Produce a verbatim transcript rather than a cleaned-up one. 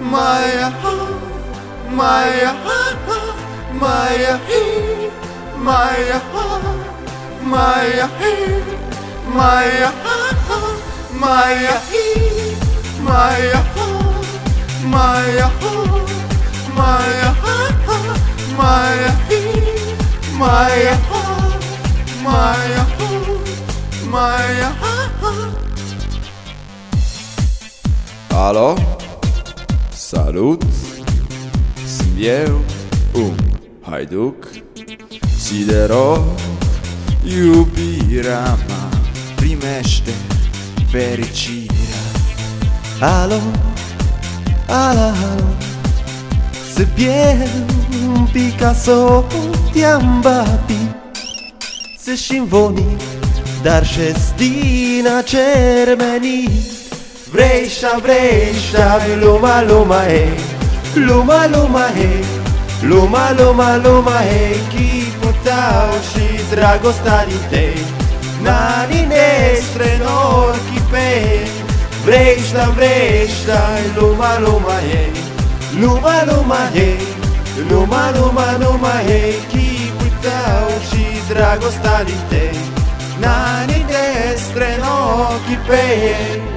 Maya, Maya, Maya, Maya, Maya, Maya, Maya, Maya, Maya, Maya, Maya, Maya, Maya, Maya. Alo, salut, sunt eu, un haiduc Sidero, iubirea mea primește fericirea. Alo, alo, alo, se bien Picasso ti-am bapit, se șinvoni, dar șestina cermenit. Vreșa, vreșa, luma, luma, hei, luma, luma, hei, luma, luma, luma, hei, chipul tău și dragostea din tei, nani nestre în ochii pei. Vreșa, vreșa, luma, luma, hei, luma, luma, hei, luma, luma, luma, hei, chipul tău și dragostea din tei, nani nestre în ochii pei.